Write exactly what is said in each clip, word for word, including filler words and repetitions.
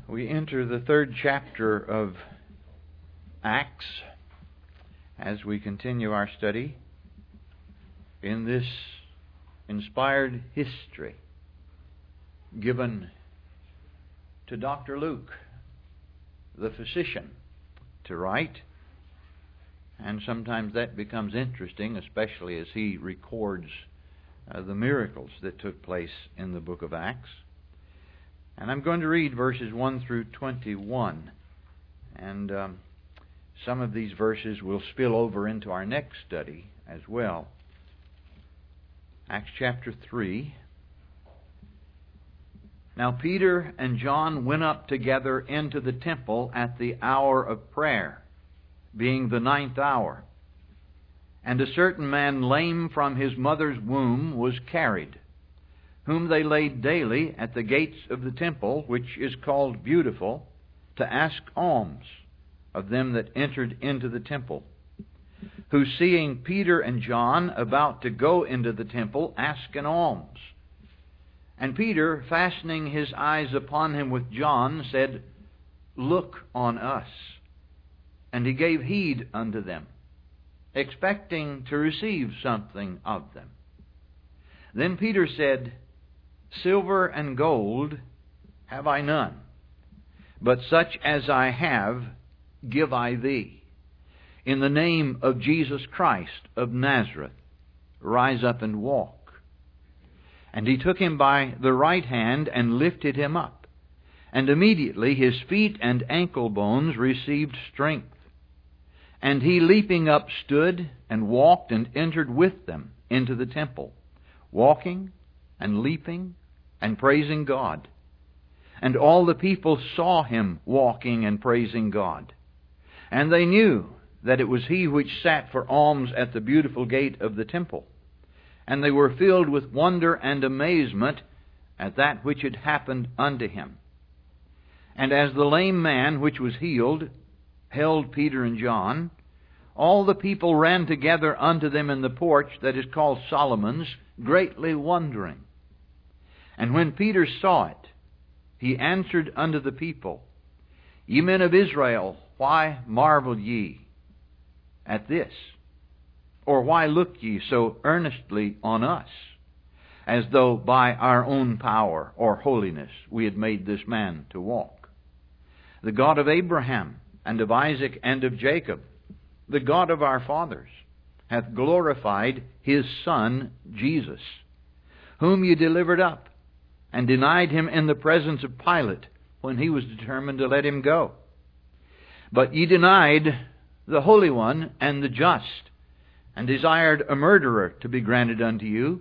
We enter the third chapter of Acts as we continue our study in this inspired history given to Doctor Luke, the physician, to write. And sometimes that becomes interesting, especially as he records uh, the miracles that took place in the book of Acts. And I'm going to read verses one through twenty-one. And um, some of these verses will spill over into our next study as well. Acts chapter three. Now Peter and John went up together into the temple at the hour of prayer, being the ninth hour. And a certain man lame from his mother's womb was carried, whom they laid daily at the gates of the temple, which is called Beautiful, to ask alms of them that entered into the temple, who, seeing Peter and John about to go into the temple, asked an alms. And Peter, fastening his eyes upon him with John, said, Look on us. And he gave heed unto them, expecting to receive something of them. Then Peter said, Silver and gold have I none, but such as I have give I thee. In the name of Jesus Christ of Nazareth, rise up and walk. And he took him by the right hand and lifted him up. And immediately his feet and ankle bones received strength. And he, leaping up, stood and walked and entered with them into the temple, walking and leaping and praising God. And all the people saw him walking and praising God. And they knew that it was he which sat for alms at the Beautiful gate of the temple. And they were filled with wonder and amazement at that which had happened unto him. And as the lame man which was healed held Peter and John, all the people ran together unto them in the porch that is called Solomon's, greatly wondering. And when Peter saw it, he answered unto the people, Ye men of Israel, why marvel ye at this? Or why look ye so earnestly on us, as though by our own power or holiness we had made this man to walk? The God of Abraham, and of Isaac, and of Jacob, the God of our fathers, hath glorified his Son, Jesus, whom ye delivered up, and denied him in the presence of Pilate, when he was determined to let him go. But ye denied the Holy One and the just, and desired a murderer to be granted unto you,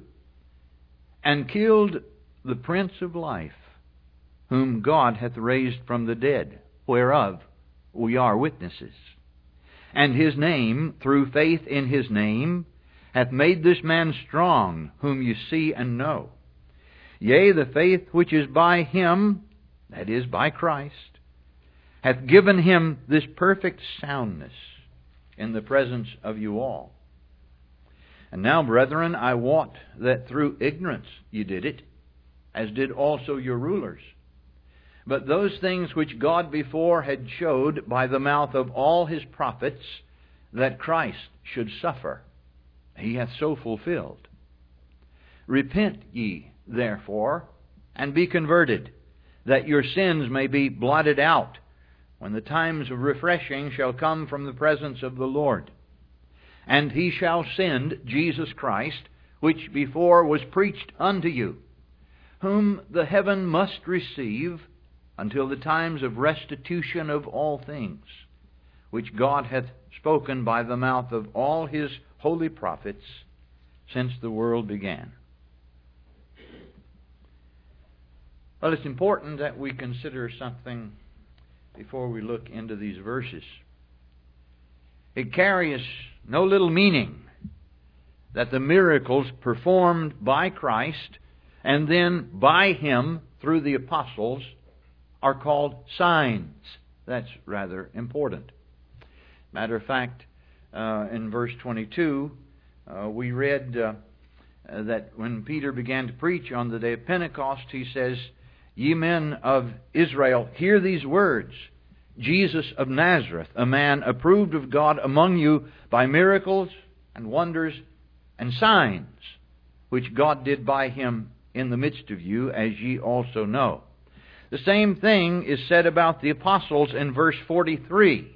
and killed the Prince of Life, whom God hath raised from the dead, whereof we are witnesses. And his name, through faith in his name, hath made this man strong, whom you see and know. Yea, the faith which is by him, that is, by Christ, hath given him this perfect soundness in the presence of you all. And now, brethren, I wot that through ignorance ye did it, as did also your rulers. But those things which God before had showed by the mouth of all his prophets, that Christ should suffer, he hath so fulfilled. Repent ye, therefore, and be converted, that your sins may be blotted out, when the times of refreshing shall come from the presence of the Lord. And he shall send Jesus Christ, which before was preached unto you, whom the heaven must receive until the times of restitution of all things, which God hath spoken by the mouth of all his holy prophets since the world began. Well, it's important that we consider something before we look into these verses. It carries no little meaning that the miracles performed by Christ and then by him through the apostles are called signs. That's rather important. Matter of fact, uh, in verse twenty-two, uh, we read uh, that when Peter began to preach on the day of Pentecost, he says, Ye men of Israel, hear these words. Jesus of Nazareth, a man approved of God among you by miracles and wonders and signs, which God did by him in the midst of you, as ye also know. The same thing is said about the apostles in verse forty-three.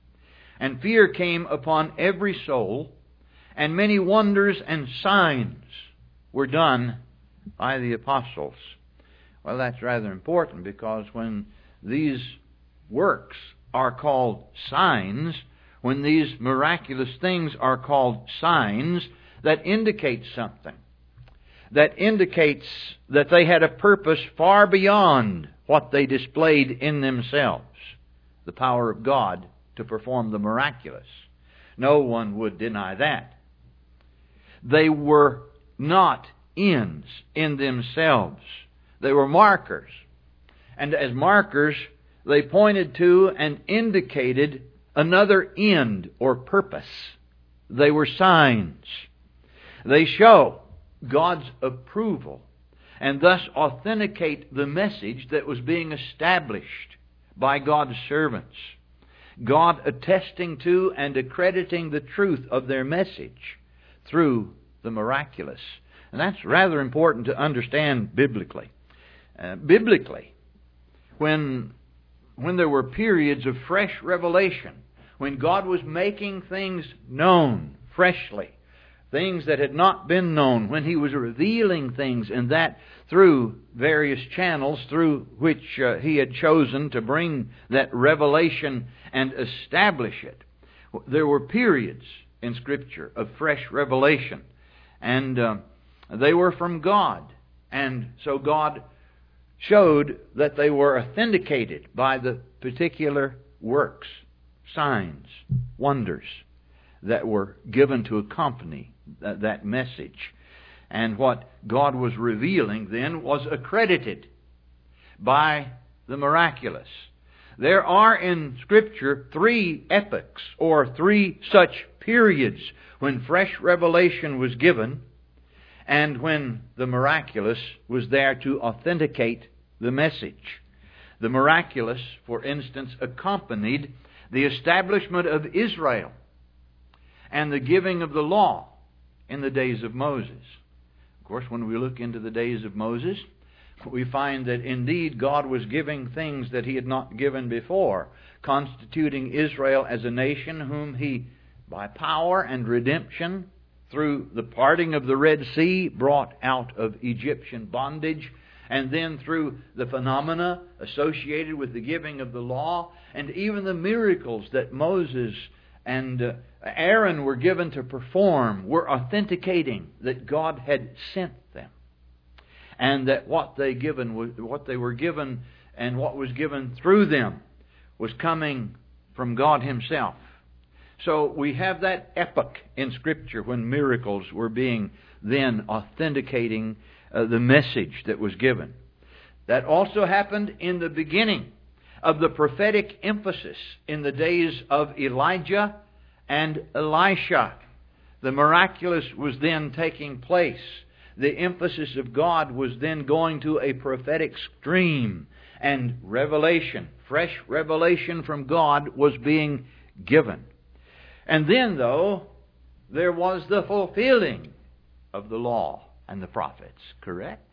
And fear came upon every soul, and many wonders and signs were done by the apostles. Well, that's rather important, because when these works are called signs, when these miraculous things are called signs, that indicates something. That indicates that they had a purpose far beyond what they displayed in themselves, the power of God to perform the miraculous. No one would deny that. They were not ends in themselves. They were markers. And as markers, they pointed to and indicated another end or purpose. They were signs. They show God's approval and thus authenticate the message that was being established by God's servants. God attesting to and accrediting the truth of their message through the miraculous. And that's rather important to understand biblically. Uh, biblically, when, when there were periods of fresh revelation, when God was making things known freshly, things that had not been known, when He was revealing things, and that through various channels through which uh, He had chosen to bring that revelation and establish it. There were periods in Scripture of fresh revelation, and uh, they were from God. And so God showed that they were authenticated by the particular works, signs, wonders that were given to accompany that, that message. And what God was revealing then was accredited by the miraculous. There are in Scripture three epochs, or three such periods, when fresh revelation was given and when the miraculous was there to authenticate the message. The miraculous, for instance, accompanied the establishment of Israel and the giving of the law in the days of Moses. Of course, when we look into the days of Moses, we find that indeed God was giving things that He had not given before, constituting Israel as a nation whom He, by power and redemption, through the parting of the Red Sea, brought out of Egyptian bondage, and then through the phenomena associated with the giving of the law, and even the miracles that Moses and uh, Aaron were given to perform, were authenticating that God had sent them, and that what they given was, what they were given and what was given through them was coming from God Himself. So we have that epoch in Scripture when miracles were being then authenticating uh, the message that was given. That also happened in the beginning of the prophetic emphasis in the days of Elijah and Elisha. The miraculous was then taking place. The emphasis of God was then going to a prophetic stream, and revelation, fresh revelation from God, was being given. And then, though, there was the fulfilling of the law and the prophets, correct?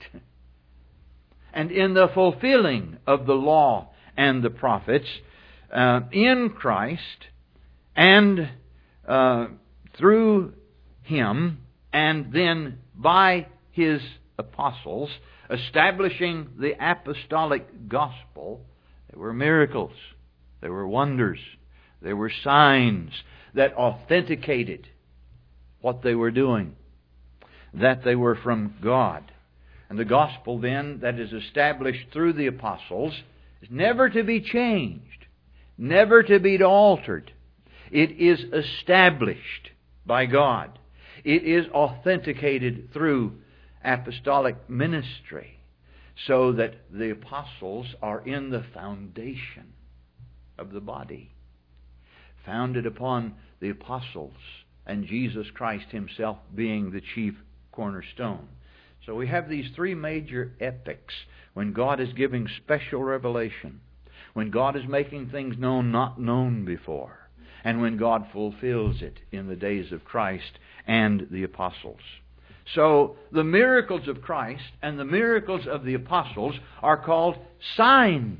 And in the fulfilling of the law and the prophets, uh, in Christ and uh, through Him, and then by His apostles, establishing the apostolic gospel, there were miracles, there were wonders, there were signs that authenticated what they were doing, that they were from God. And the gospel then that is established through the apostles is never to be changed, never to be altered. It is established by God. It is authenticated through apostolic ministry, so that the apostles are in the foundation of the body, founded upon the apostles and Jesus Christ Himself being the chief cornerstone. So we have these three major epochs when God is giving special revelation, when God is making things known not known before, and when God fulfills it in the days of Christ and the apostles. So the miracles of Christ and the miracles of the apostles are called signs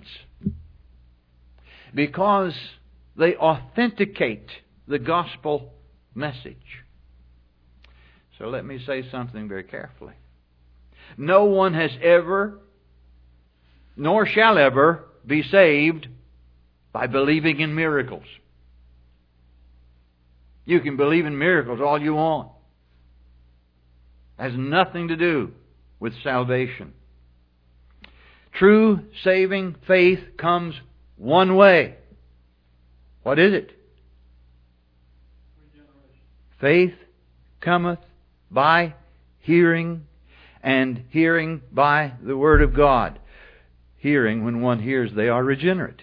because they authenticate the gospel message. So let me say something very carefully. No one has ever, nor shall ever, be saved by believing in miracles. You can believe in miracles all you want. It has nothing to do with salvation. True saving faith comes one way. What is it? Faith cometh by hearing, and hearing by the Word of God. Hearing, when one hears, they are regenerate.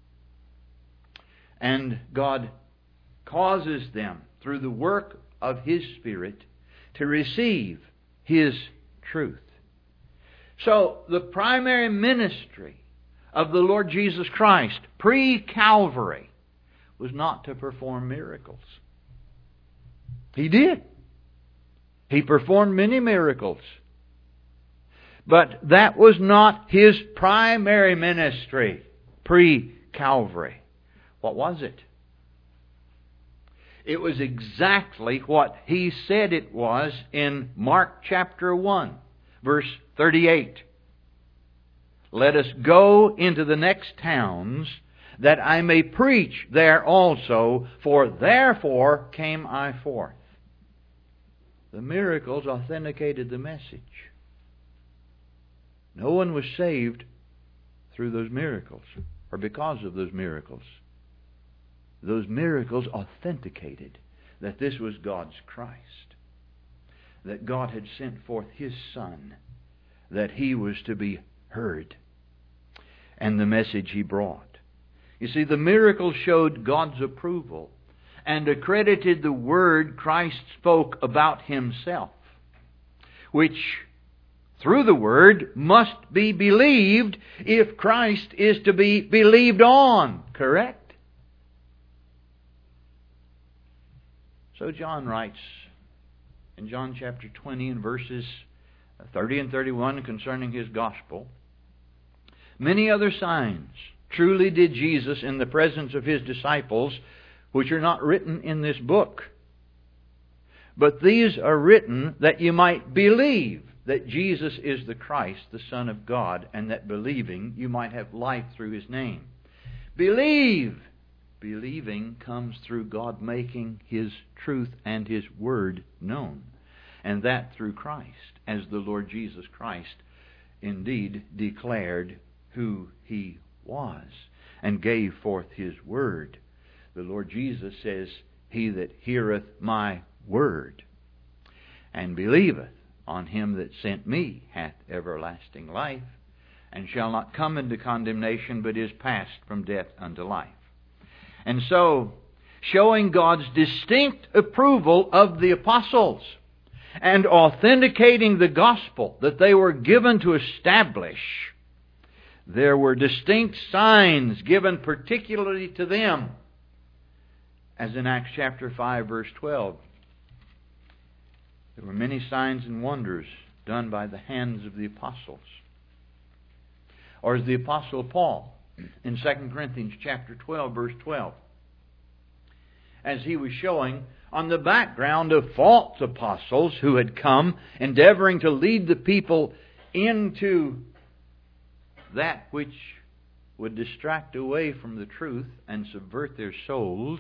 And God causes them, through the work of His Spirit, to receive His truth. So, the primary ministry of the Lord Jesus Christ, pre-Calvary, was not to perform miracles. He did. He performed many miracles. But that was not His primary ministry, pre-Calvary. What was it? It was exactly what He said it was in Mark chapter one, verse thirty-eight. Let us go into the next towns, that I may preach there also, for therefore came I forth. The miracles authenticated the message. No one was saved through those miracles, or because of those miracles. Those miracles authenticated that this was God's Christ, that God had sent forth His Son, that He was to be heard, and the message He brought. You see, the miracles showed God's approval and accredited the word Christ spoke about Himself, which through the Word must be believed if Christ is to be believed on. Correct? So John writes in John chapter twenty and verses thirty and thirty-one concerning His gospel, many other signs truly did Jesus in the presence of His disciples, which are not written in this book. But these are written that you might believe that Jesus is the Christ, the Son of God, and that believing you might have life through His name. Believe! Believing comes through God making His truth and His Word known. And that through Christ, as the Lord Jesus Christ indeed declared who He was and gave forth His Word. The Lord Jesus says, He that heareth my word and believeth on Him that sent me hath everlasting life, and shall not come into condemnation, but is passed from death unto life. And so, showing God's distinct approval of the apostles, and authenticating the gospel that they were given to establish, there were distinct signs given particularly to them, as in Acts chapter five, verse twelve. There were many signs and wonders done by the hands of the apostles. Or as the Apostle Paul in Second Corinthians chapter twelve, verse twelve, as he was showing on the background of false apostles who had come endeavoring to lead the people into that which would distract away from the truth and subvert their souls,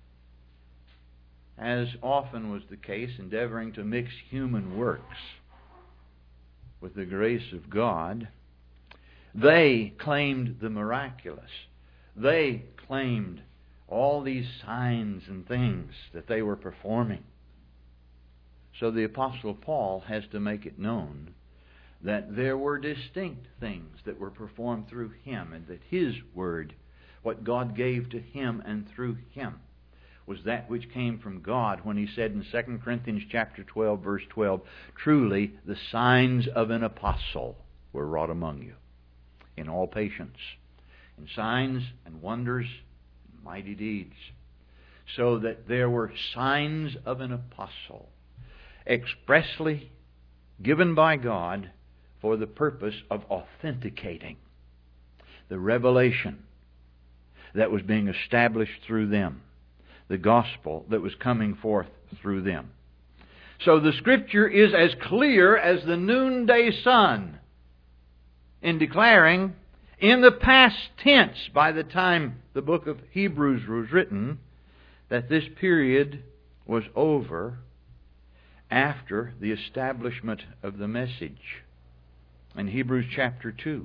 as often was the case, endeavoring to mix human works with the grace of God. They claimed the miraculous. They claimed all these signs and things that they were performing. So the Apostle Paul has to make it known that there were distinct things that were performed through him, and that his word, what God gave to him and through him, was that which came from God when he said in Second Corinthians chapter twelve, verse twelve, truly the signs of an apostle were wrought among you. in all patience, in signs and wonders, mighty deeds, so that there were signs of an apostle expressly given by God for the purpose of authenticating the revelation that was being established through them, the gospel that was coming forth through them. So the Scripture is as clear as the noonday sun in declaring, in the past tense, by the time the book of Hebrews was written, that this period was over after the establishment of the message. In Hebrews chapter two.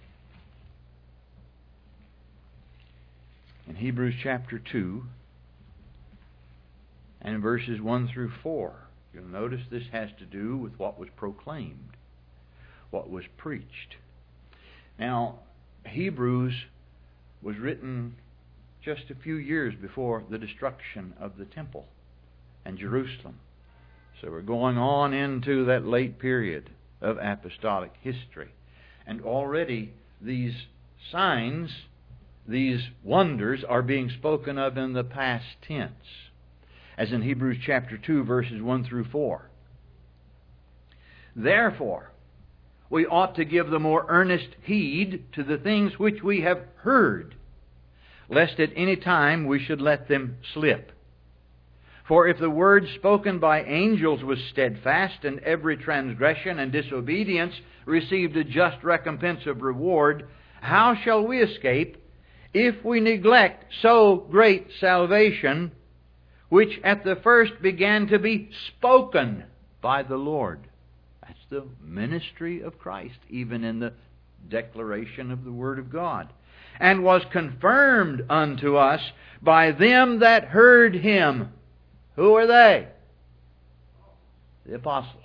In Hebrews chapter two, and in verses one through four, you'll notice this has to do with what was proclaimed, what was preached. Now, Hebrews was written just a few years before the destruction of the temple and Jerusalem. So we're going on into that late period of apostolic history. And already these signs, these wonders, are being spoken of in the past tense, as in Hebrews chapter two, verses one through four. Therefore, we ought to give the more earnest heed to the things which we have heard, lest at any time we should let them slip. For if the word spoken by angels was steadfast, and every transgression and disobedience received a just recompense of reward, how shall we escape if we neglect so great salvation, which at the first began to be spoken by the Lord? That's the ministry of Christ, even in the declaration of the Word of God. And was confirmed unto us by them that heard Him. Who are they? The apostles.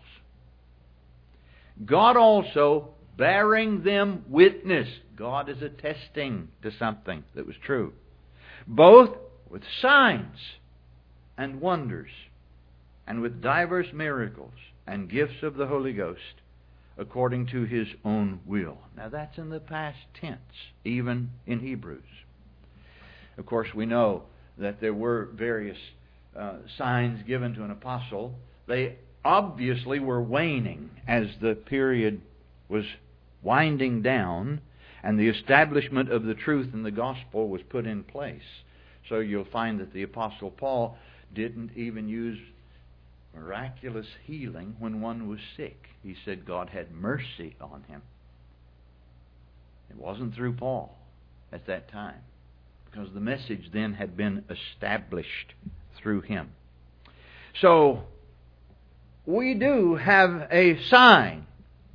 God also bearing them witness. God is attesting to something that was true. Both with signs and wonders, and with divers miracles and gifts of the Holy Ghost, according to His own will. Now that's in the past tense, even in Hebrews. Of course, we know that there were various uh, signs given to an apostle. They obviously were waning as the period was winding down and the establishment of the truth in the gospel was put in place. So you'll find that the Apostle Paul didn't even use miraculous healing when one was sick. He said God had mercy on him. It wasn't through Paul at that time, because the message then had been established through him. So, we do have a sign.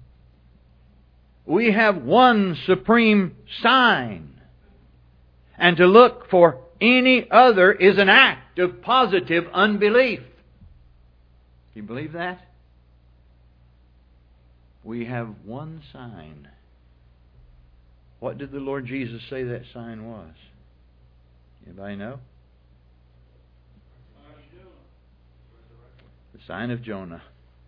We have one supreme sign. And to look for any other is an act of positive unbelief. You believe that? We have one sign. What did the Lord Jesus say that sign was? Anybody know? The sign of Jonah.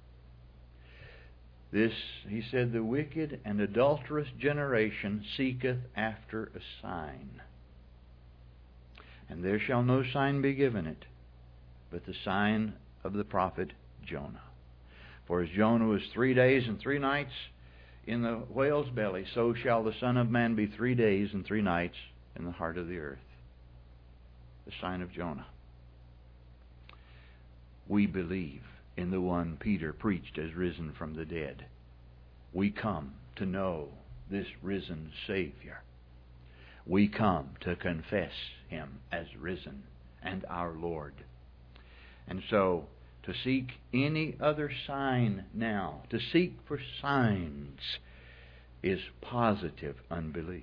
This, he said, the wicked and adulterous generation seeketh after a sign. And there shall no sign be given it, but the sign of the prophet Jonah. For as Jonah was three days and three nights in the whale's belly, so shall the Son of Man be three days and three nights in the heart of the earth. The sign of Jonah. We believe in the one Peter preached as risen from the dead. We come to know this risen Savior. We come to confess Him as risen and our Lord. And so, to seek any other sign now, to seek for signs, is positive unbelief.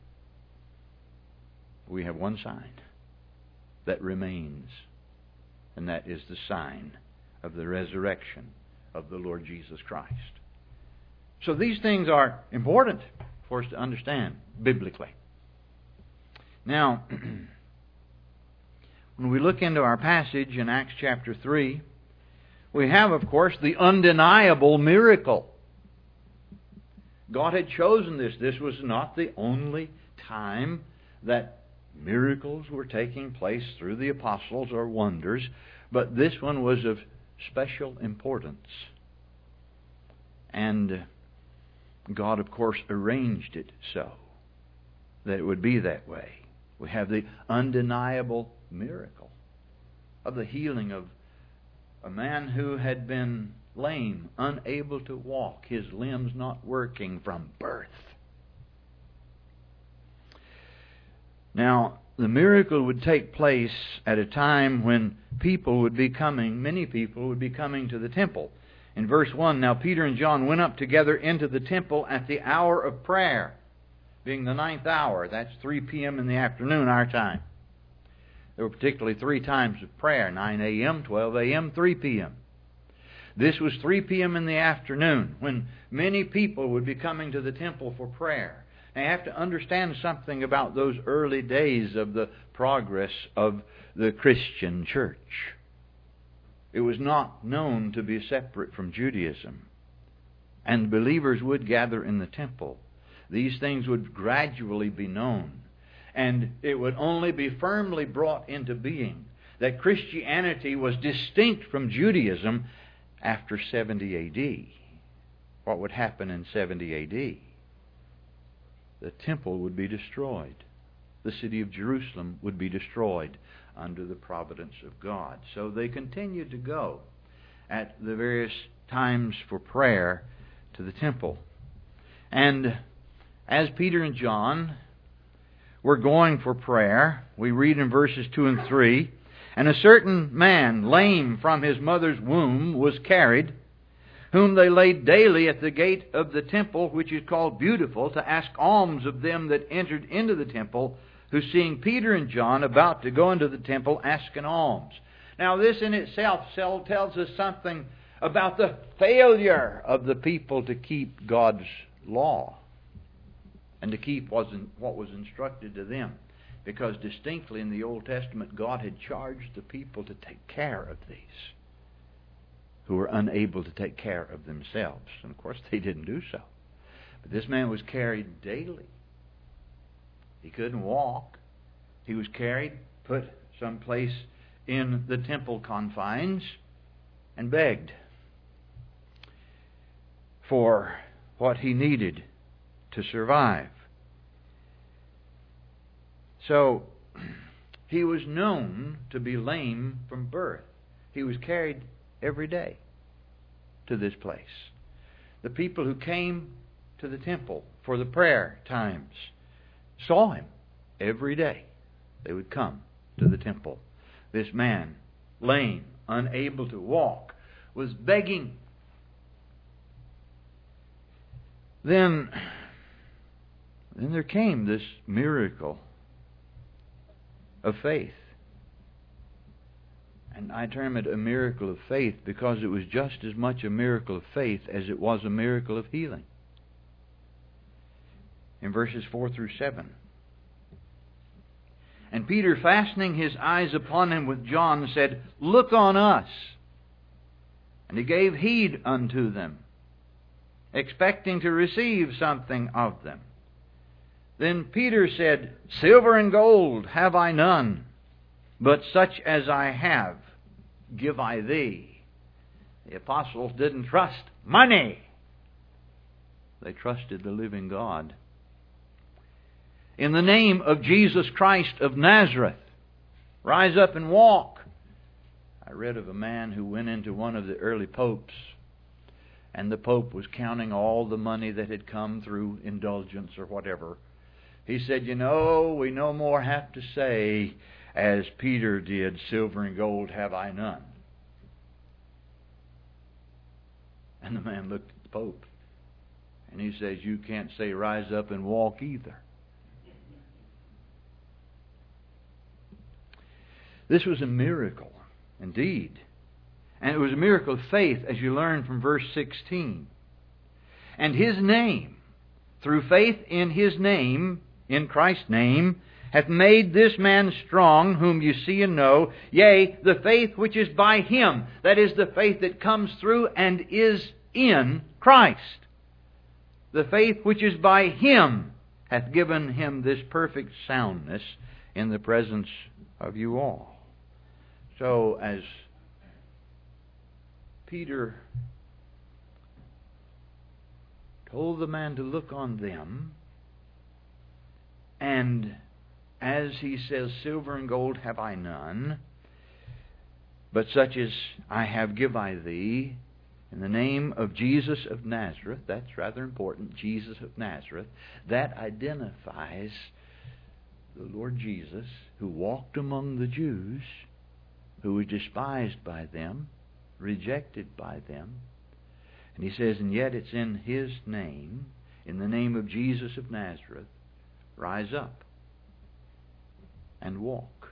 We have one sign that remains, and that is the sign of the resurrection of the Lord Jesus Christ. So these things are important for us to understand biblically. Now, when we look into our passage in Acts chapter three, we have, of course, the undeniable miracle. God had chosen this. This was not the only time that miracles were taking place through the apostles or wonders, but this one was of special importance. And God, of course, arranged it so that it would be that way. We have the undeniable miracle of the healing of a man who had been lame, unable to walk, his limbs not working from birth. Now, the miracle would take place at a time when people would be coming, many people would be coming to the temple. In verse one, now Peter and John went up together into the temple at the hour of prayer, being the ninth hour. That's three p.m. in the afternoon, our time. There were particularly three times of prayer, nine a.m., twelve a.m., three p.m. This was three p.m. in the afternoon, when many people would be coming to the temple for prayer. Now, you have to understand something about those early days of the progress of the Christian church. It was not known to be separate from Judaism. And believers would gather in the temple. These things would gradually be known. And it would only be firmly brought into being that Christianity was distinct from Judaism after seventy A D. What would happen in seventy A D? The temple would be destroyed. The city of Jerusalem would be destroyed under the providence of God. So they continued to go at the various times for prayer to the temple. And as Peter and John were going for prayer, we read in verses two and three, and a certain man, lame from his mother's womb, was carried, whom they laid daily at the gate of the temple, which is called Beautiful, to ask alms of them that entered into the temple, who, seeing Peter and John about to go into the temple, asked an alms. Now, this in itself tells us something about the failure of the people to keep God's law and to keep what was instructed to them. Because distinctly in the Old Testament, God had charged the people to take care of these who were unable to take care of themselves. And of course, they didn't do so. But this man was carried daily. He couldn't walk. He was carried, put someplace in the temple confines, and begged for what he needed to survive. So, he was known to be lame from birth. He was carried every day to this place. The people who came to the temple for the prayer times saw him every day. They would come to the temple. This man, lame, unable to walk, was begging. Then, then there came this miracle of faith. And I term it a miracle of faith because it was just as much a miracle of faith as it was a miracle of healing. In verses four through seven. And Peter, fastening his eyes upon him with John, said, Look on us. And he gave heed unto them, expecting to receive something of them. Then Peter said, Silver and gold have I none, but such as I have give I thee. The apostles didn't trust money. They trusted the living God. In the name of Jesus Christ of Nazareth, rise up and walk. I read of a man who went into one of the early popes, and the pope was counting all the money that had come through indulgence or whatever. He said, You know, we no more have to say, as Peter did, silver and gold have I none. And the man looked at the Pope, and he says, You can't say rise up and walk either. This was a miracle, indeed. And it was a miracle of faith, as you learn from verse sixteen. And His name, through faith in His name, in Christ's name, hath made this man strong, whom you see and know, yea, the faith which is by Him, that is, the faith that comes through and is in Christ. the faith which is by Him hath given him this perfect soundness in the presence of you all. So as Peter told the man to look on them, and as he says, silver and gold have I none, but such as I have give I thee, in the name of Jesus of Nazareth. That's rather important, Jesus of Nazareth. That identifies the Lord Jesus, who walked among the Jews, who was despised by them, rejected by them. And he says, and yet it's in His name, in the name of Jesus of Nazareth, rise up and walk.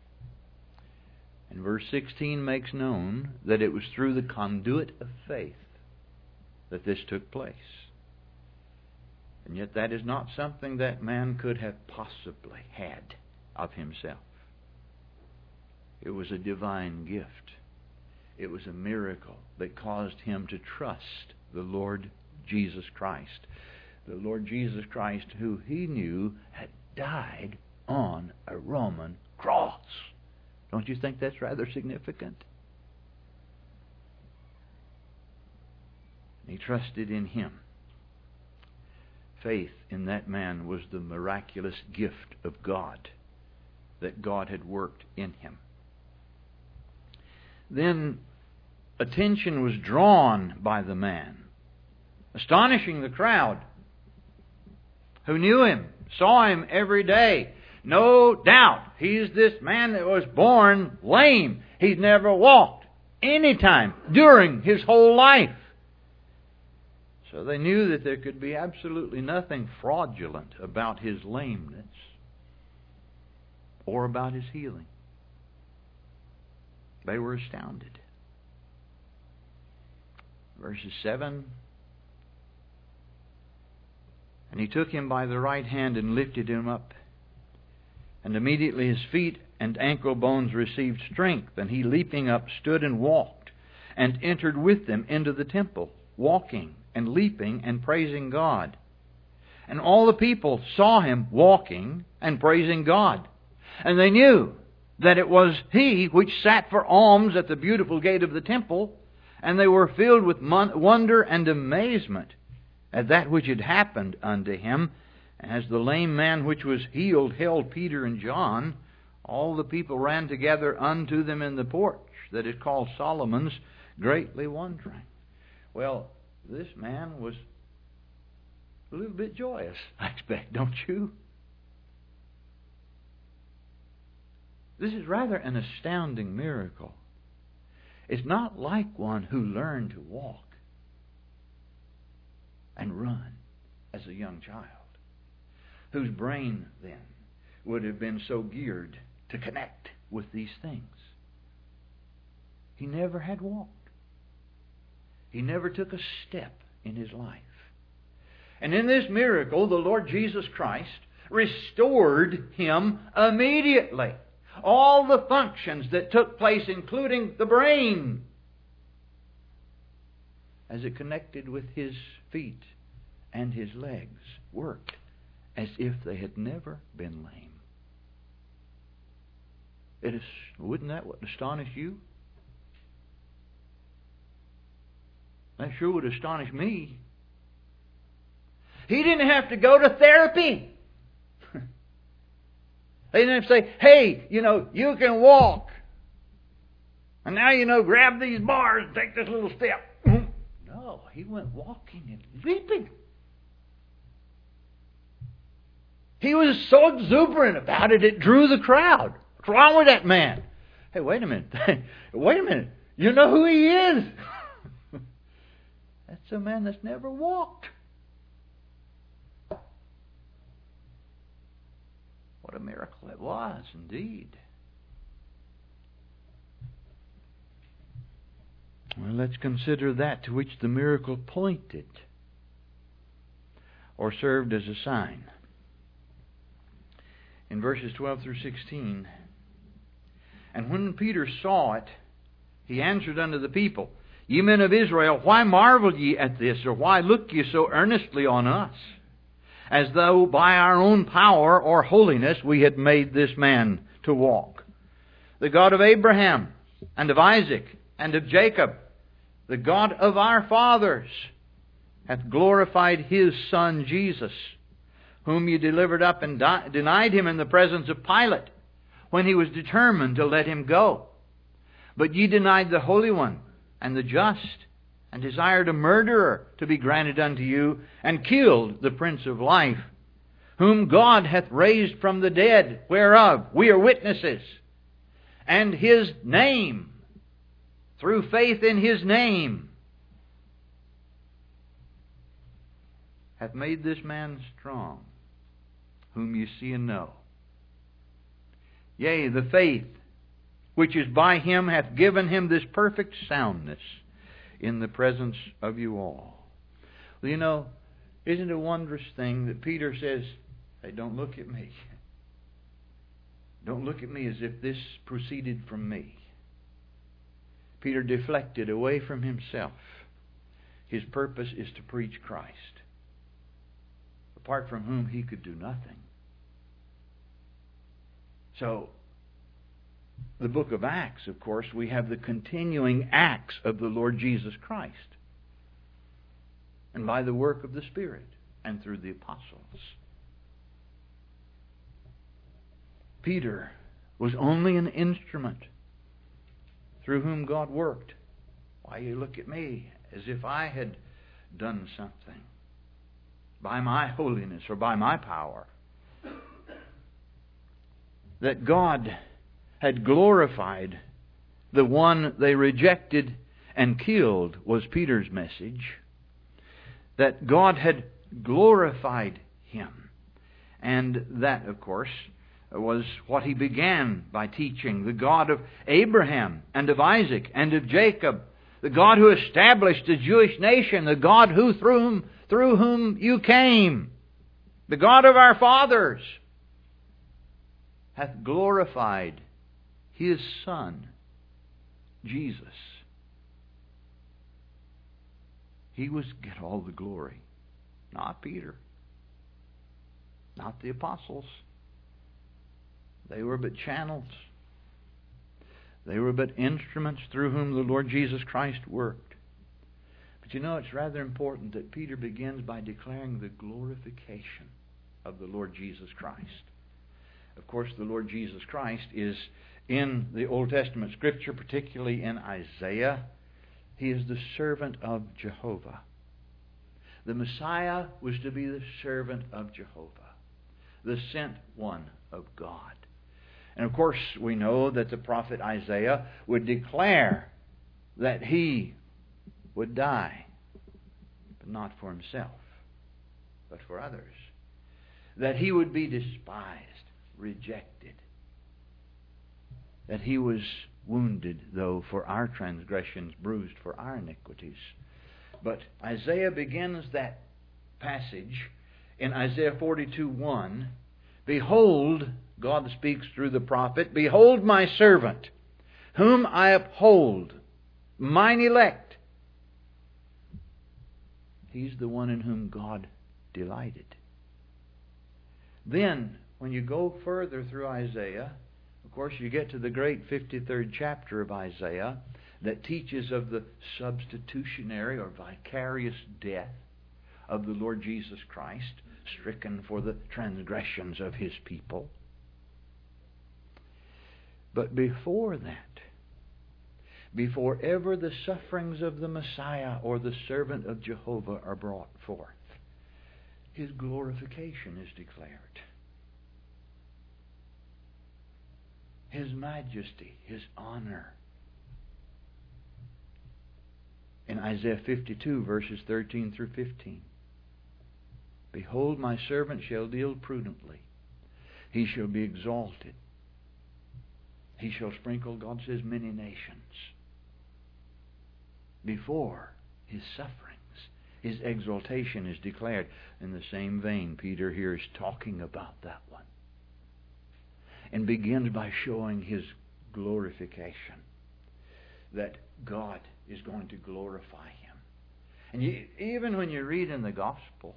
And verse sixteen makes known that it was through the conduit of faith that this took place. And yet that is not something that man could have possibly had of himself. It was a divine gift. It was a miracle that caused him to trust the Lord Jesus Christ. The Lord Jesus Christ, who he knew had died on a Roman cross. Don't you think that's rather significant? He trusted in Him. Faith in that man was the miraculous gift of God that God had worked in him. Then attention was drawn by the man, astonishing the crowd who knew him, saw him every day. No doubt, he's this man that was born lame. He's never walked any time during his whole life. So they knew that there could be absolutely nothing fraudulent about his lameness or about his healing. They were astounded. Verses seven. And he took him by the right hand and lifted him up. And immediately his feet and ankle bones received strength. And he, leaping up, stood and walked, and entered with them into the temple, walking and leaping and praising God. And all the people saw him walking and praising God. And they knew that it was he which sat for alms at the beautiful gate of the temple. And they were filled with wonder and amazement at that which had happened unto him. As the lame man which was healed held Peter and John, all the people ran together unto them in the porch that is called Solomon's, greatly wondering. Well, this man was a little bit joyous, I expect, don't you? This is rather an astounding miracle. It's not like one who learned to walk and run as a young child, whose brain then would have been so geared to connect with these things. He never had walked. He never took a step in his life. And in this miracle, the Lord Jesus Christ restored him immediately. All the functions that took place, including the brain, as it connected with his feet and his legs, worked as if they had never been lame. It is, wouldn't that astonish you? That sure would astonish me. He didn't have to go to therapy. They didn't have to say, hey, you know, you can walk. And now, you know, grab these bars and take this little step. No, he went walking and leaping. He was so exuberant about it, it drew the crowd. What's wrong with that man? Hey, wait a minute. Wait a minute. You know who he is? That's a man that's never walked. What a miracle it was, indeed. Well, let's consider that to which the miracle pointed or served as a sign. In verses twelve through sixteen, and when Peter saw it, he answered unto the people, Ye men of Israel, why marvel ye at this, or why look ye so earnestly on us, as though by our own power or holiness we had made this man to walk? The God of Abraham, and of Isaac, and of Jacob, the God of our fathers, hath glorified His Son Jesus, whom ye delivered up and di- denied Him in the presence of Pilate, when he was determined to let Him go. But ye denied the Holy One, and the just, and desired a murderer to be granted unto you, and killed the Prince of Life, whom God hath raised from the dead, whereof we are witnesses. And His name, through faith in His name, hath made this man strong, whom ye see and know. Yea, the faith which is by Him hath given him this perfect soundness in the presence of you all. Well, you know, isn't it a wondrous thing that Peter says, hey, don't look at me. Don't look at me as if this proceeded from me. Peter deflected away from himself. His purpose is to preach Christ, apart from whom he could do nothing. So, the book of Acts, of course, we have the continuing acts of the Lord Jesus Christ. And by the work of the Spirit and through the apostles. Peter was only an instrument through whom God worked. Why, you look at me as if I had done something by my holiness or by my power. That God had glorified the one they rejected and killed was Peter's message. That God had glorified him. And that, of course, was what he began by teaching. The God of Abraham and of Isaac and of Jacob. The God who established the Jewish nation. The God who through whom, through whom you came. The God of our fathers hath glorified His Son, Jesus. He was to get all the glory. Not Peter. Not the apostles. They were but channels. They were but instruments through whom the Lord Jesus Christ worked. But you know, it's rather important that Peter begins by declaring the glorification of the Lord Jesus Christ. Of course, the Lord Jesus Christ is in the Old Testament Scripture, particularly in Isaiah. He is the servant of Jehovah. The Messiah was to be the servant of Jehovah, the sent one of God. And of course, we know that the prophet Isaiah would declare that He would die, but not for Himself, but for others. That He would be despised, rejected. That He was wounded, though, for our transgressions, bruised for our iniquities. But Isaiah begins that passage in Isaiah forty-two one. Behold, God speaks through the prophet, behold my servant, whom I uphold, mine elect. He's the one in whom God delighted. Then, when you go further through Isaiah, of course you get to the great fifty-third chapter of Isaiah that teaches of the substitutionary or vicarious death of the Lord Jesus Christ, stricken for the transgressions of His people. But before that, before ever the sufferings of the Messiah or the servant of Jehovah are brought forth, His glorification is declared. His majesty, His honor. In Isaiah fifty-two, verses thirteen through fifteen. Behold, my servant shall deal prudently. He shall be exalted. He shall sprinkle, God says, many nations. Before His sufferings, His exaltation is declared. In the same vein, Peter here is talking about that one. And begins by showing His glorification. That God is going to glorify Him. And you, even when you read in the Gospels,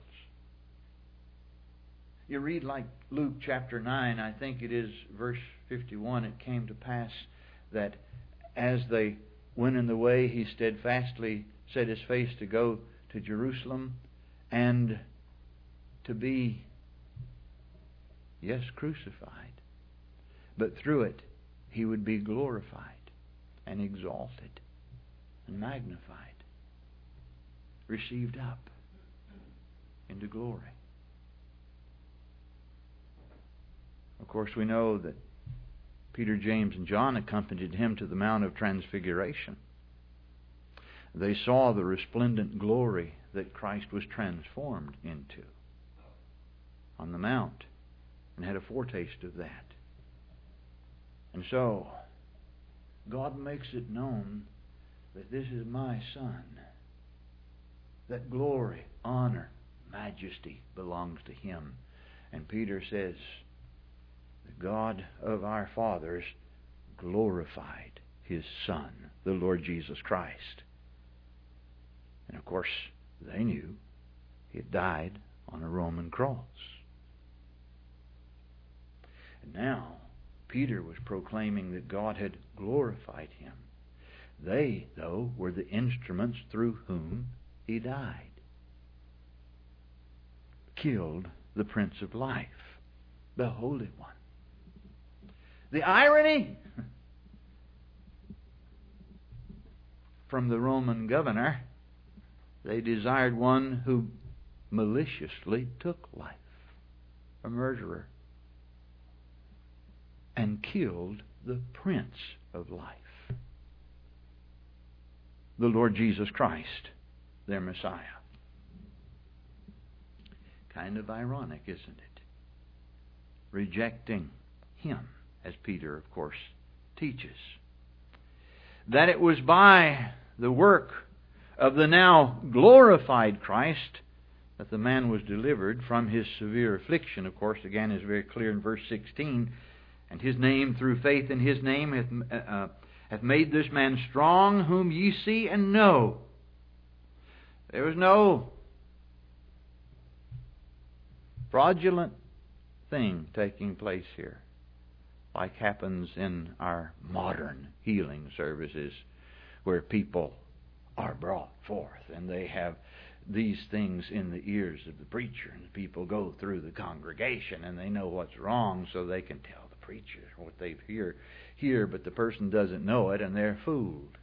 you read like Luke chapter nine, I think it is verse fifty-one, it came to pass that as they went in the way, He steadfastly set His face to go to Jerusalem and to be, yes, crucified. But through it, He would be glorified and exalted and magnified, received up into glory. Of course, we know that Peter, James, and John accompanied Him to the Mount of Transfiguration. They saw the resplendent glory that Christ was transformed into on the Mount and had a foretaste of that. And so, God makes it known that this is my Son, that glory, honor, majesty belongs to Him. And Peter says, the God of our fathers glorified His Son, the Lord Jesus Christ. And of course, they knew He had died on a Roman cross. And now, Peter was proclaiming that God had glorified Him. They, though, were the instruments through whom He died. Killed the Prince of Life, the Holy One. The irony from the Roman governor, they desired one who maliciously took life, a murderer, and killed the Prince of Life, the Lord Jesus Christ, their Messiah. Kind of ironic, isn't it? Rejecting Him, as Peter, of course, teaches. That it was by the work of the now glorified Christ that the man was delivered from his severe affliction. Of course, again, is very clear in verse sixteen. And His name, through faith in His name, hath, uh, hath made this man strong, whom ye see and know. There was no fraudulent thing taking place here, like happens in our modern healing services, where people are brought forth and they have these things in the ears of the preacher, and the people go through the congregation and they know what's wrong, so they can tell the preacher what they hear, hear, but the person doesn't know it and they're fooled.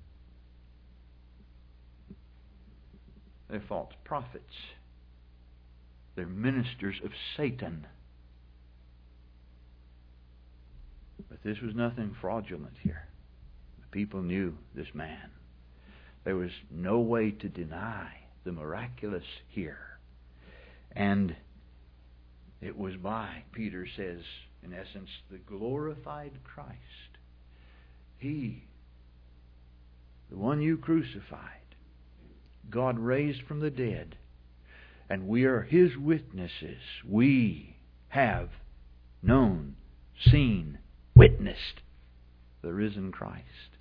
They're false prophets. They're ministers of Satan. But this was nothing fraudulent here. The people knew this man. There was no way to deny the miraculous here. And it was by, Peter says, in essence, the glorified Christ. He, the one you crucified, God raised from the dead, and we are His witnesses. We have known, seen, witnessed the risen Christ.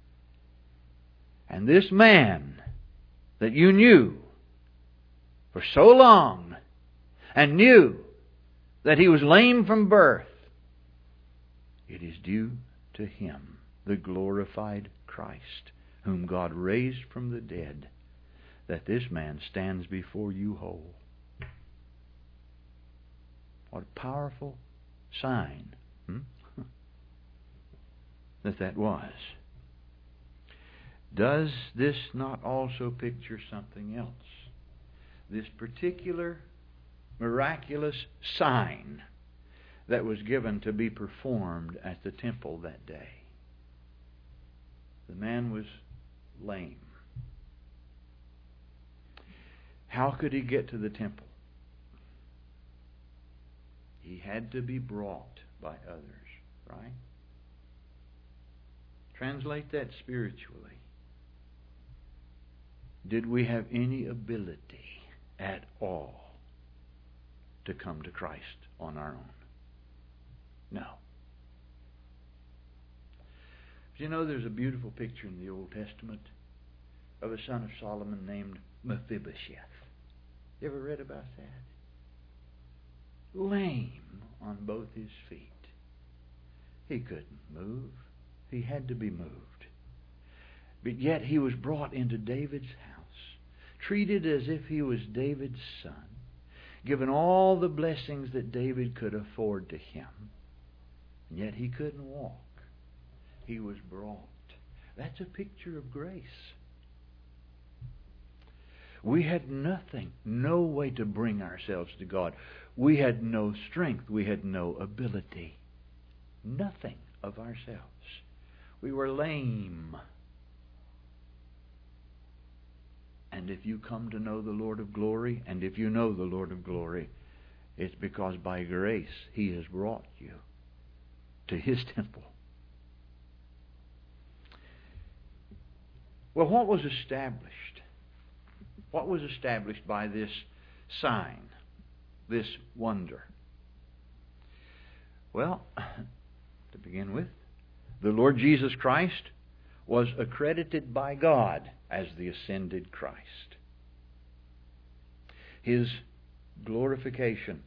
And this man that you knew for so long, and knew that he was lame from birth, it is due to Him, the glorified Christ, whom God raised from the dead, that this man stands before you whole. What a powerful sign hmm? that that was. Does this not also picture something else? This particular miraculous sign that was given to be performed at the temple that day. The man was lame. How could he get to the temple? He had to be brought by others, right? Translate that spiritually. Did we have any ability at all to come to Christ on our own? No. But you know, there's a beautiful picture in the Old Testament of a son of Solomon named Mephibosheth. You ever read about that? Lame on both his feet. He couldn't move. He had to be moved. But yet he was brought into David's house, treated as if he was David's son, given all the blessings that David could afford to him. And yet he couldn't walk. He was brought. That's a picture of grace. We had nothing, no way to bring ourselves to God. We had no strength. We had no ability. Nothing of ourselves. We were lame. And if you come to know the Lord of glory, and if you know the Lord of glory, it's because by grace He has brought you to His temple. Well, what was established? What was established by this sign, this wonder? Well, to begin with, the Lord Jesus Christ was accredited by God as the ascended Christ. His glorification,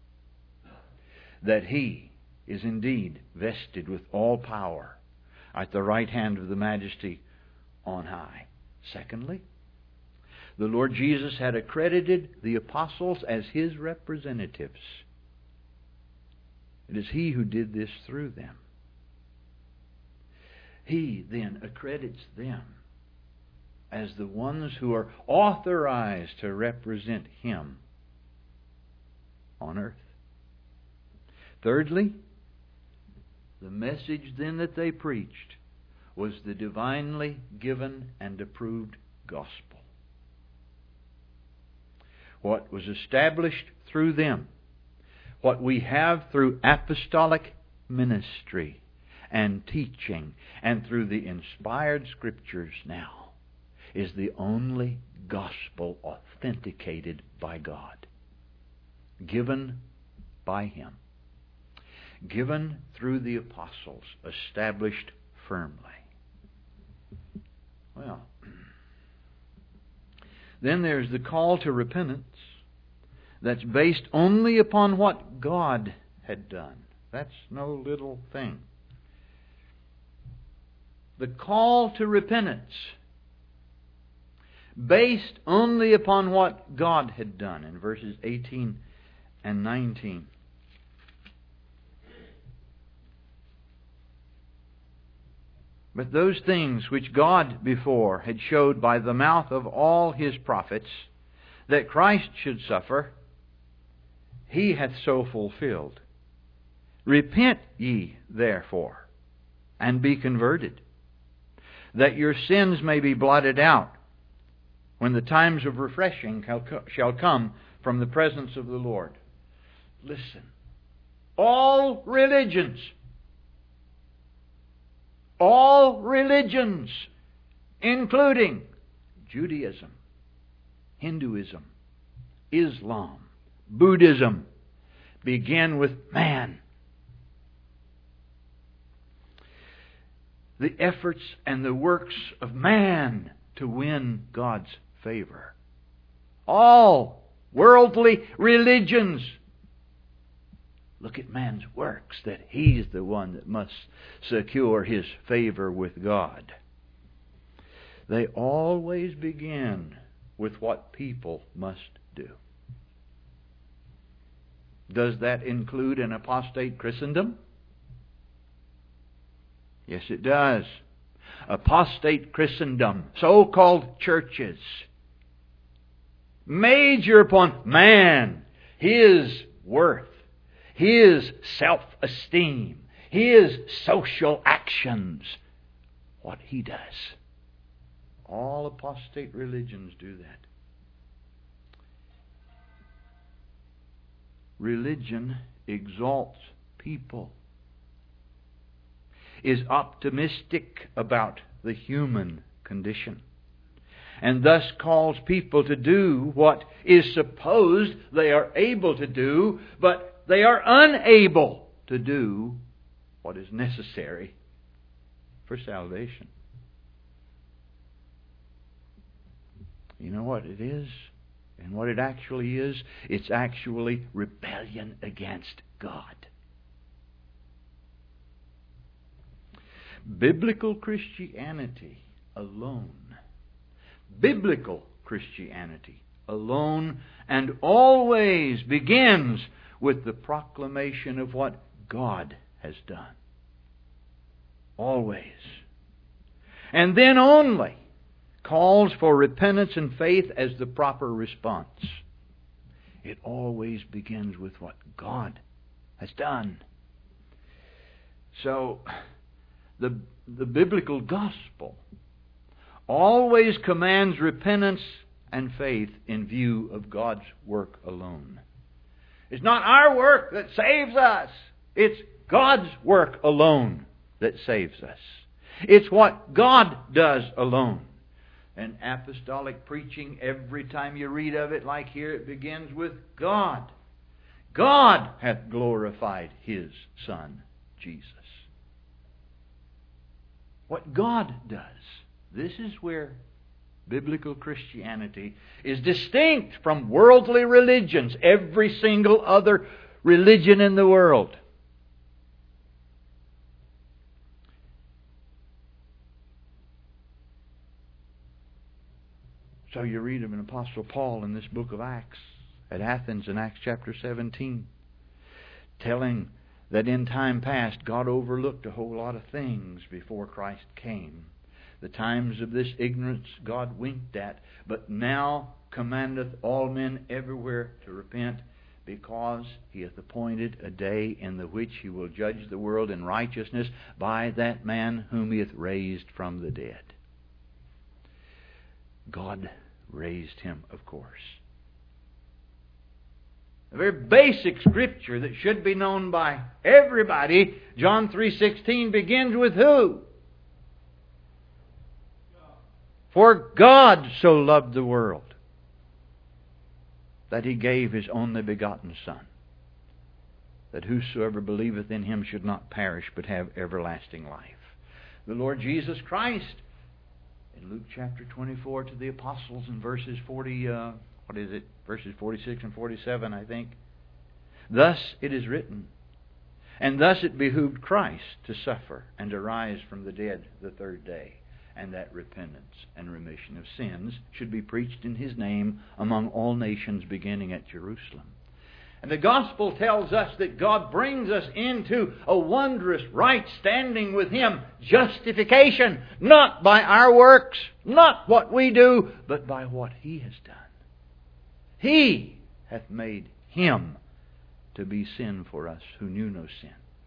that He is indeed vested with all power at the right hand of the Majesty on high. Secondly, the Lord Jesus had accredited the apostles as His representatives. It is He who did this through them. He then accredits them as the ones who are authorized to represent Him on earth. Thirdly, the message then that they preached was the divinely given and approved gospel. What was established through them, what we have through apostolic ministry and teaching and through the inspired Scriptures now, is the only gospel authenticated by God, given by Him, given through the apostles, established firmly. Well, then there's the call to repentance that's based only upon what God had done. That's no little thing. The call to repentance based only upon what God had done in verses eighteen and nineteen. But those things which God before had showed by the mouth of all His prophets, that Christ should suffer, He hath so fulfilled. Repent ye therefore, and be converted, that your sins may be blotted out, when the times of refreshing shall come from the presence of the Lord. Listen, all religions, all religions, including Judaism, Hinduism, Islam, Buddhism, begin with man. The efforts and the works of man to win God's favor. All worldly religions look at man's works, that he's the one that must secure his favor with God. They always begin with what people must do. Does that include an apostate Christendom? Yes, it does. Apostate Christendom, so-called churches, major upon man, his worth, his self-esteem, his social actions, what he does. All apostate religions do that. Religion exalts people, is optimistic about the human condition, and thus calls people to do what is supposed they are able to do, but they are unable to do what is necessary for salvation. You know what it is? And what it actually is? It's actually rebellion against God. Biblical Christianity alone. Biblical Christianity alone and always begins with the proclamation of what God has done. Always. And then only calls for repentance and faith as the proper response. It always begins with what God has done. So, the, the biblical gospel always commands repentance and faith in view of God's work alone. It's not our work that saves us. It's God's work alone that saves us. It's what God does alone. And apostolic preaching, every time you read of it, like here, it begins with God. God hath glorified His Son, Jesus. What God does. This is where biblical Christianity is distinct from worldly religions, every single other religion in the world. So you read of an Apostle Paul in this book of Acts at Athens in Acts chapter seventeen, telling that in time past God overlooked a whole lot of things before Christ came. The times of this ignorance God winked at, but now commandeth all men everywhere to repent, because He hath appointed a day in the which He will judge the world in righteousness by that man whom He hath raised from the dead. God raised Him, of course. A very basic scripture that should be known by everybody, John three sixteen, begins with who? For God so loved the world that He gave His only begotten Son, that whosoever believeth in Him should not perish but have everlasting life. The Lord Jesus Christ, in Luke chapter twenty-four, to the apostles in verses forty, uh, what is it? Verses forty-six and forty-seven, I think. Thus it is written, and thus it behooved Christ to suffer and to rise from the dead the third day, and that repentance and remission of sins should be preached in His name among all nations, beginning at Jerusalem. And the gospel tells us that God brings us into a wondrous right standing with Him. Justification, not by our works, not what we do, but by what He has done. He hath made Him to be sin for us who knew no sin,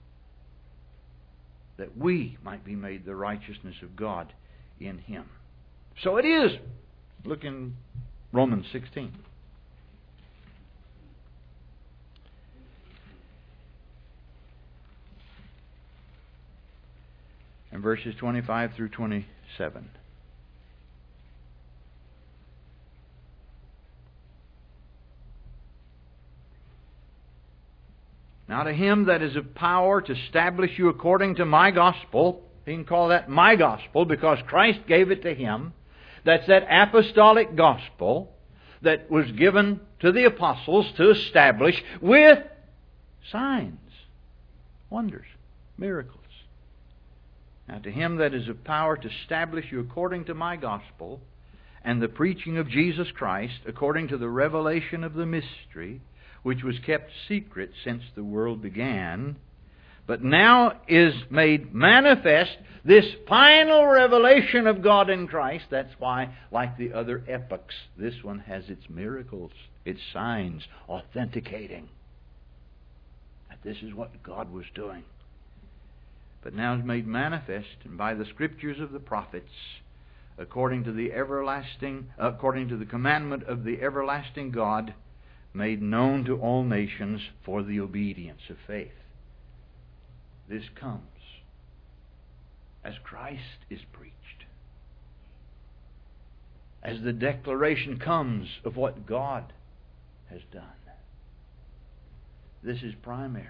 that we might be made the righteousness of God in Him. So it is. Look in Romans sixteen. And verses twenty-five through twenty-seven. Now to Him that is of power to establish you according to my gospel, you can call that my gospel because Christ gave it to Him. That's that apostolic gospel that was given to the apostles to establish with signs, wonders, miracles. Now to Him that is of power to establish you according to my gospel and the preaching of Jesus Christ according to the revelation of the mystery, which was kept secret since the world began, but now is made manifest, this final revelation of God in Christ. That's why, like the other epochs, this one has its miracles, its signs, authenticating that this is what God was doing. But now is made manifest, and by the scriptures of the prophets, according to the everlasting, according to the commandment of the everlasting God, made known to all nations for the obedience of faith. This comes as Christ is preached, as the declaration comes of what God has done. This is primary.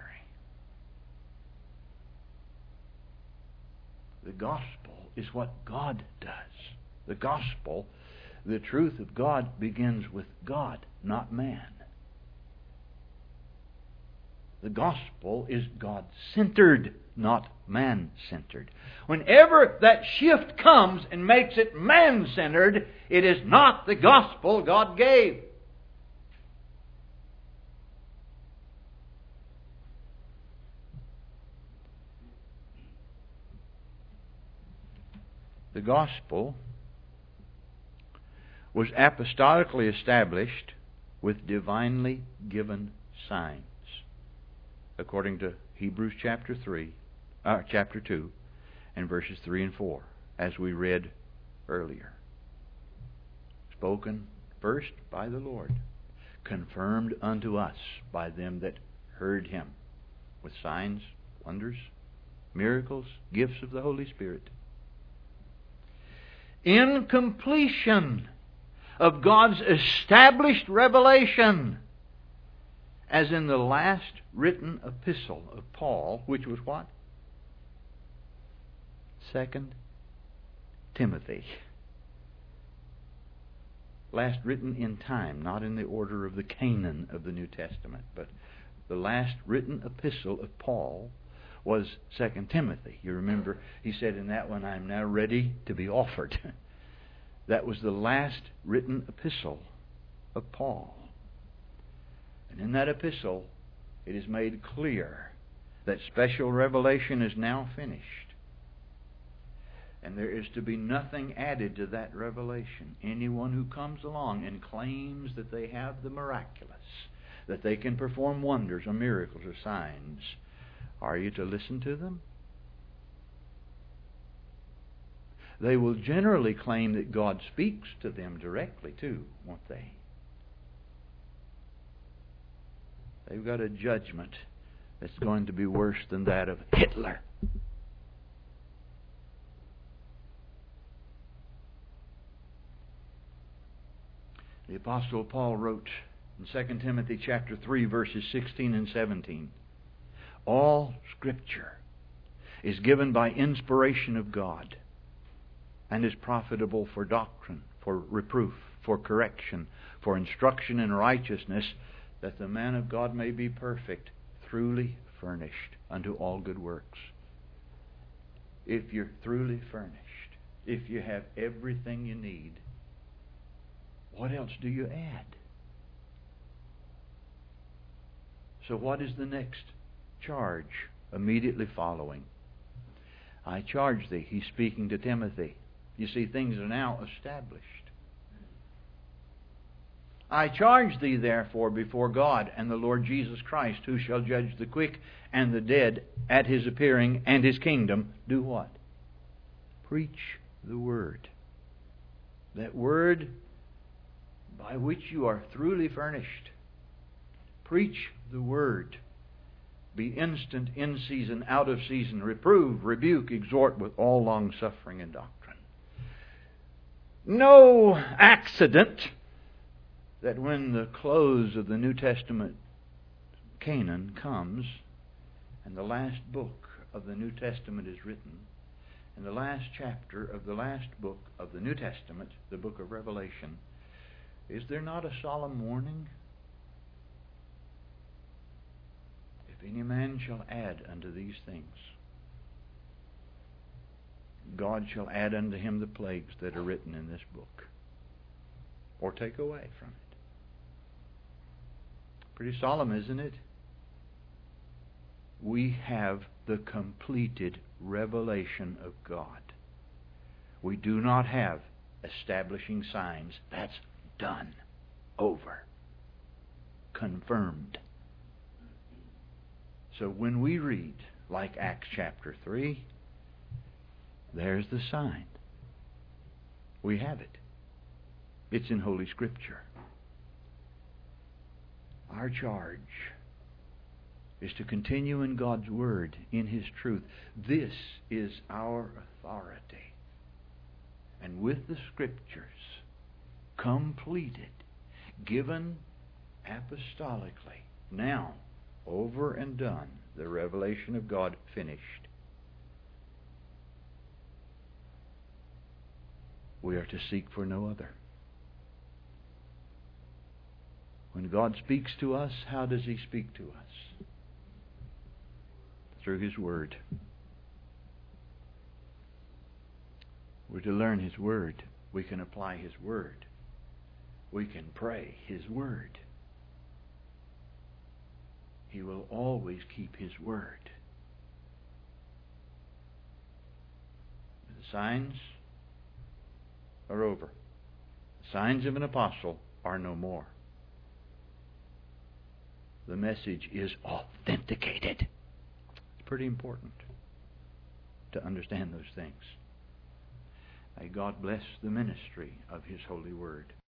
The gospel is what God does. The gospel The truth of God begins with God, not man. The gospel is God-centered, not man-centered. Whenever that shift comes and makes it man-centered, it is not the gospel God gave. The gospel was apostolically established with divinely given signs, according to Hebrews chapter three, uh, chapter two, and verses three and four, as we read earlier. Spoken first by the Lord, confirmed unto us by them that heard Him, with signs, wonders, miracles, gifts of the Holy Spirit. In completion of God's established revelation, as in the last written epistle of Paul, which was what? Second Timothy. Last written in time, not in the order of the canon of the New Testament, but the last written epistle of Paul was Second Timothy. You remember, he said in that one, I am now ready to be offered. That was the last written epistle of Paul. And in that epistle, it is made clear that special revelation is now finished. And there is to be nothing added to that revelation. Anyone who comes along and claims that they have the miraculous, that they can perform wonders or miracles or signs, are you to listen to them? They will generally claim that God speaks to them directly too, won't they? They've got a judgment that's going to be worse than that of Hitler. The Apostle Paul wrote in Second Timothy chapter three, verses sixteen and seventeen, all Scripture is given by inspiration of God and is profitable for doctrine, for reproof, for correction, for instruction in righteousness, that the man of God may be perfect, truly furnished unto all good works. If you're truly furnished, if you have everything you need, what else do you add? So what is the next charge immediately following? I charge thee, he's speaking to Timothy. You see, things are now established. I charge thee, therefore, before God and the Lord Jesus Christ, who shall judge the quick and the dead at His appearing and His kingdom, do what? Preach the Word. That Word by which you are truly furnished. Preach the Word. Be instant in season, out of season. Reprove, rebuke, exhort with all long suffering and doctrine. No accident that when the close of the New Testament canon comes and the last book of the New Testament is written, and the last chapter of the last book of the New Testament, the book of Revelation, is there not a solemn warning? If any man shall add unto these things, God shall add unto him the plagues that are written in this book, or take away from it. Pretty solemn, isn't it? We have the completed revelation of God. We do not have establishing signs. That's done. Over. Confirmed. So when we read, like Acts chapter three, there's the sign. We have it. It's in Holy Scripture. Our charge is to continue in God's Word, in His truth. This is our authority. And with the Scriptures completed, given apostolically, now over and done, the revelation of God finished, we are to seek for no other. When God speaks to us, how does He speak to us? Through His Word. We're to learn His Word. We can apply His Word. We can pray His Word. He will always keep His Word. The signs are over. The signs of an apostle are no more. The message is authenticated. It's pretty important to understand those things. May God bless the ministry of His holy word.